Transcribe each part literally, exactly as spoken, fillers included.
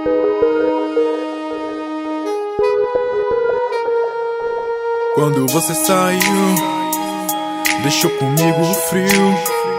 Quando você saiu, deixou comigo o frio,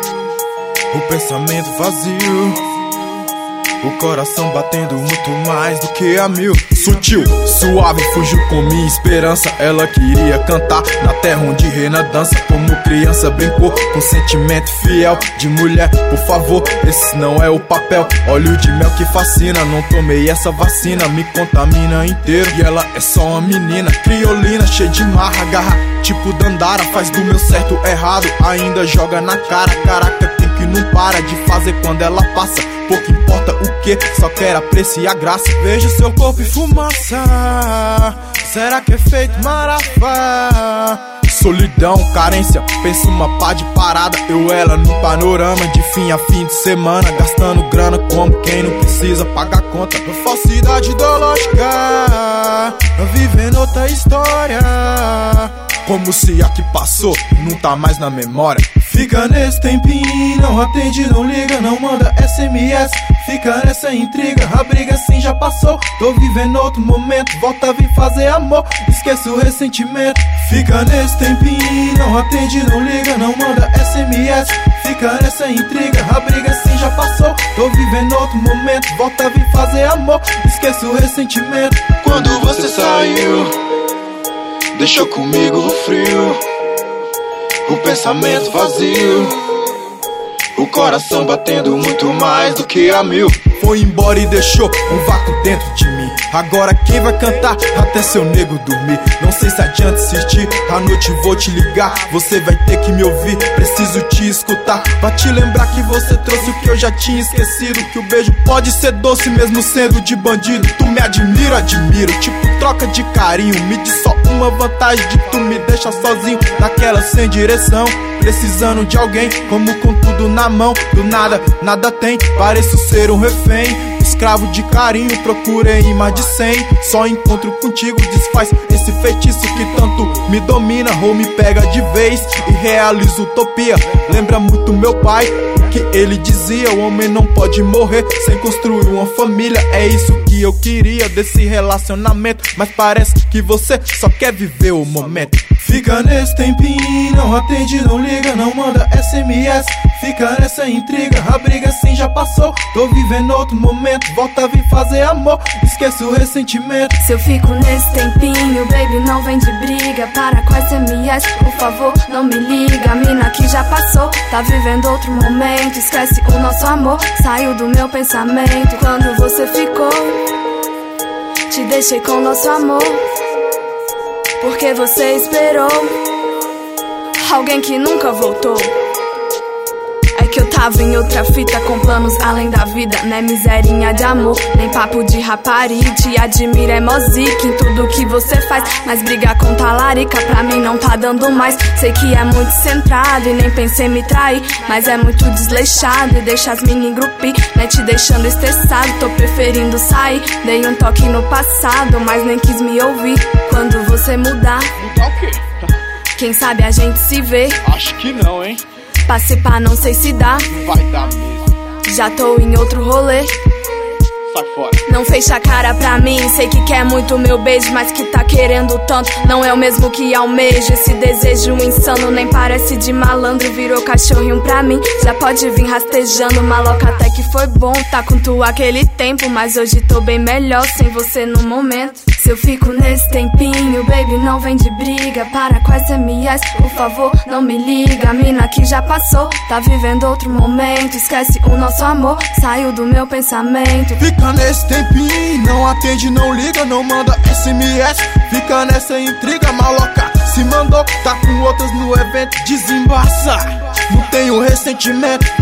o pensamento vazio, o coração batendo muito mais do que a mil. Sutil, suave, fugiu com minha esperança. Ela queria cantar na terra onde reina dança. Como criança brincou com sentimento fiel de mulher. Por favor, esse não é o papel. Óleo de mel que fascina, não tomei essa vacina, me contamina inteiro. E ela é só uma menina, criolina, cheia de marra, garra tipo Dandara. Faz do meu certo errado, ainda joga na cara. Caraca, tem que não para de fazer quando ela passa. Pouco importa o que, só quer apreciar a graça. Vejo seu corpo e fumaça, será que é feito marafá? Solidão, carência, penso uma pá de parada. Eu ela no panorama, de fim a fim de semana, gastando grana como quem não precisa pagar conta. Falsidade ideológica, vivendo outra história, como se a que passou não tá mais na memória. Fica nesse tempinho, não atende, não liga, não manda S M S. Fica nessa intriga, a briga assim já passou. Tô vivendo outro momento, volta a vir fazer amor, esquece o ressentimento. Fica nesse tempinho, não atende, não liga, não manda S M S. Fica nessa intriga, a briga assim já passou. Tô vivendo outro momento, volta a vir fazer amor, esquece o ressentimento. Quando você saiu, deixou comigo o frio, o pensamento vazio, o coração batendo muito mais do que a mil. Foi embora e deixou um vácuo dentro de mim. Agora quem vai cantar até seu nego dormir? Não sei se adianta insistir, à noite vou te ligar. Você vai ter que me ouvir, preciso te escutar, pra te lembrar que você trouxe o que eu já tinha esquecido. Que o beijo pode ser doce mesmo sendo de bandido. Tu me admira, admiro, tipo troca de carinho. Me diz só uma vantagem de tu me deixar sozinho naquela sem direção, precisando de alguém, como com tudo na mão. Do nada, nada tem, pareço ser um refém, escravo de carinho, procurei em mais de cem. Só encontro contigo desfaz esse feitiço que tanto me domina ou me pega de vez e realizo utopia. Lembra muito meu pai, que ele dizia: o homem não pode morrer sem construir uma família. É isso que eu queria desse relacionamento, mas parece que você só quer viver o momento. Fica nesse tempinho, não atende, não liga, não manda S M S. Fica nessa intriga, a briga assim já passou. Tô vivendo outro momento, volta a vir fazer amor, esquece o ressentimento. Se eu fico nesse tempinho, baby, não vem de briga. Para com S M S, por favor, não me liga. A mina que já passou, tá vivendo outro momento, esquece o nosso amor, saiu do meu pensamento. Quando você ficou, te deixei com nosso amor, porque você esperou alguém que nunca voltou. É que eu tava em outra fita, com planos além da vida. Não é miserinha de amor, nem papo de rapariga. Te admiro, é mozica em tudo que você faz, mas brigar com talarica pra mim não tá dando mais. Sei que é muito centrado e nem pensei em me trair, mas é muito desleixado e deixa as mini grupir, né, te deixando estressado. Tô preferindo sair, dei um toque no passado, mas nem quis me ouvir. Quando você mudar, mudar o quê? Quem sabe a gente se vê. Acho que não, hein? Passe pá, não sei se dá. Não vai dar mesmo. Já tô em outro rolê. Sai fora. Não fecha a cara pra mim, sei que quer muito meu beijo, mas que tá querendo tanto não é o mesmo que almejo. Esse desejo insano nem parece de malandro, virou cachorrinho pra mim. Já pode vir rastejando, maloca até que foi bom tá com tu aquele tempo, mas hoje tô bem melhor sem você no momento. Se eu fico nesse tempinho, baby, não vem de briga. Para com S M S, por favor, não me liga. A mina que já passou, tá vivendo outro momento, esquece o nosso amor, saiu do meu pensamento. Fica nesse tempinho, não atende, não liga, não manda S M S. Fica nessa intriga, maloca se mandou, tá com outras no evento, desembaça. Não tenho ressentimento,